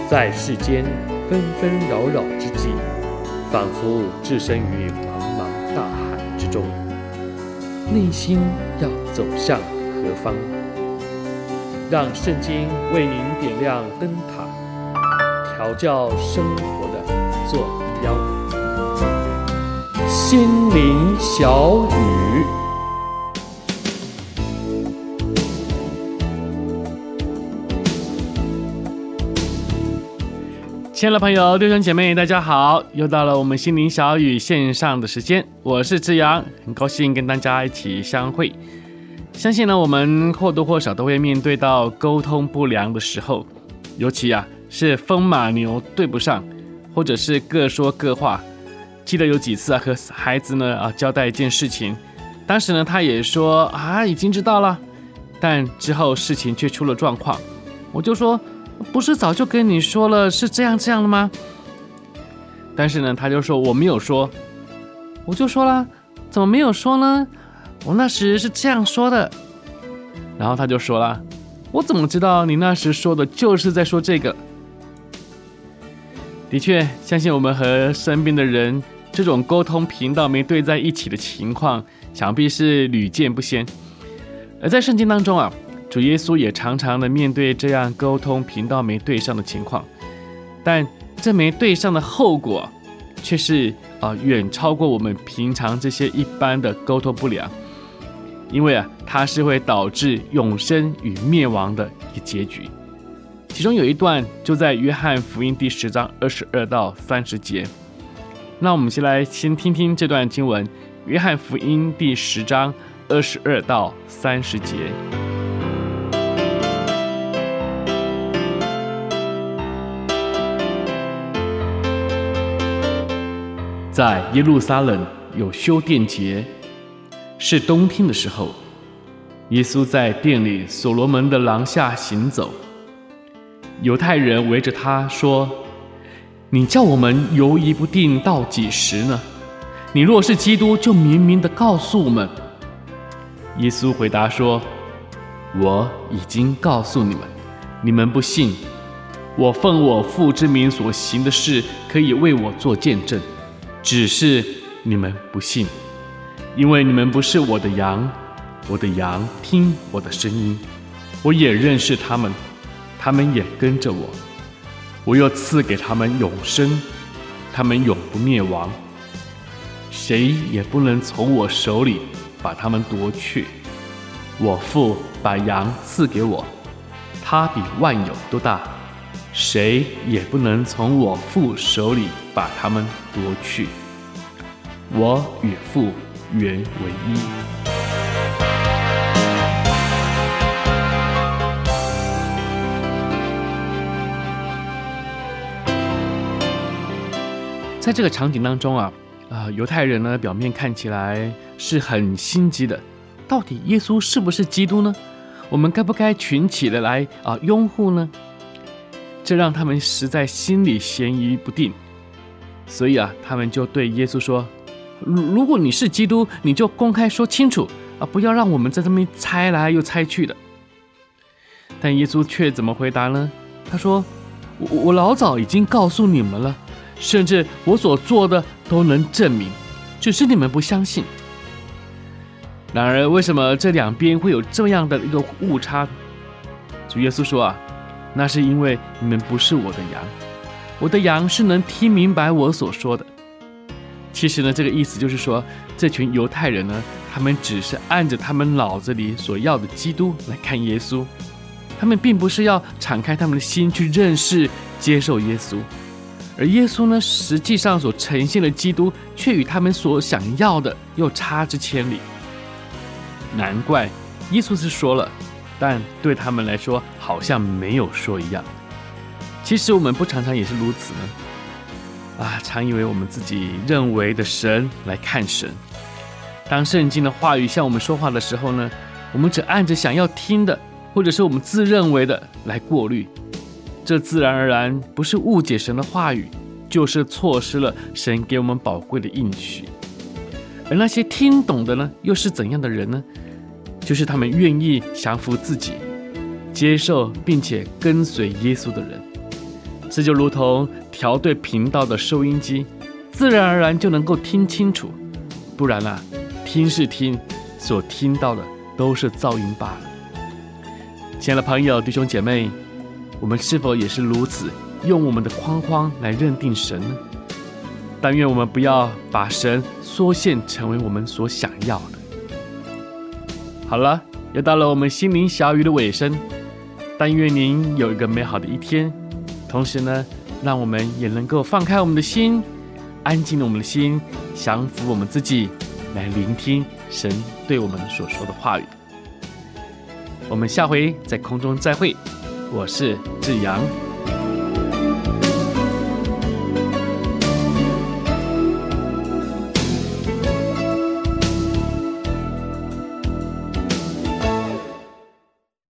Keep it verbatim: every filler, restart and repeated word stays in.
在世间纷纷扰扰之际，仿佛置身于茫茫大海之中，内心要走向何方？让圣经为您点亮灯塔，调教生活的坐标。心灵小语，亲爱的朋友、弟兄姐妹，大家好！又到了我们心灵小语线上的时间，我是志阳，很高兴跟大家一起相会。相信呢，我们或多或少都会面对到沟通不良的时候，尤其啊是风马牛对不上，或者是各说各话。记得有几次啊，和孩子呢啊交代一件事情，当时呢他也说啊已经知道了，但之后事情却出了状况，我就说不是早就跟你说了是这样这样的吗？但是呢他就说我没有说，我就说了怎么没有说呢？我那时是这样说的。然后他就说了，我怎么知道你那时说的就是在说这个？的确，相信我们和身边的人这种沟通频道没对在一起的情况，想必是屡见不鲜。而在圣经当中啊，主耶稣也常常的面对这样沟通频道没对上的情况，但这没对上的后果却是啊远超过我们平常这些一般的沟通不良，因为啊它是会导致永生与灭亡的一个结局。其中有一段就在约翰福音第十章二十二到三十节。那我们先来先听听这段经文，约翰福音第十章二十二到三十节。在耶路撒冷有修殿节，是冬天的时候，耶稣在殿里所罗门的廊下行走。犹太人围着他说，你叫我们犹疑不定到几时呢？你若是基督，就明明地告诉我们。耶稣回答说，我已经告诉你们，你们不信。我奉我父之名所行的事，可以为我做见证，只是你们不信，因为你们不是我的羊，我的羊听我的声音，我也认识他们，他们也跟着我，我又赐给他们永生，他们永不灭亡，谁也不能从我手里把他们夺去。我父把羊赐给我，他比万有都大，谁也不能从我父手里把他们夺去。我与父原为一。在这个场景当中啊，呃，犹太人呢表面看起来是很心急的，到底耶稣是不是基督呢？我们该不该群起的来啊、呃、拥护呢？这让他们实在心里嫌疑不定，所以啊，他们就对耶稣说：如果你是基督，你就公开说清楚啊，不要让我们在这边猜来又猜去的。但耶稣却怎么回答呢？他说：我, 我老早已经告诉你们了。甚至我所做的都能证明，只是你们不相信。然而，为什么这两边会有这样的一个误差？主耶稣说啊，那是因为你们不是我的羊，我的羊是能听明白我所说的。其实呢，这个意思就是说，这群犹太人呢，他们只是按着他们脑子里所要的基督来看耶稣，他们并不是要敞开他们的心去认识、接受耶稣。而耶稣呢，实际上所呈现的基督，却与他们所想要的又差之千里。难怪耶稣是说了，但对他们来说，好像没有说一样。其实我们不常常也是如此呢？啊，常以为我们自己认为的神来看神。当圣经的话语向我们说话的时候呢，我们只按着想要听的，或者是我们自认为的来过滤。这自然而然不是误解神的话语，就是错失了神给我们宝贵的应许。而那些听懂的呢，又是怎样的人呢？就是他们愿意降服自己，接受并且跟随耶稣的人。 这就如同调对频道的收音机，自然而然就能够听清楚。不然啊，听是听，所听到的都是噪音罢了。亲爱的朋友、弟兄姐妹，我们是否也是如此，用我们的框框来认定神呢？但愿我们不要把神缩限成为我们所想要的。好了，又到了我们心灵小语的尾声，但愿您有一个美好的一天。同时呢，让我们也能够放开我们的心，安静我们的心，降服我们自己，来聆听神对我们所说的话语。我们下回在空中再会，我是志阳。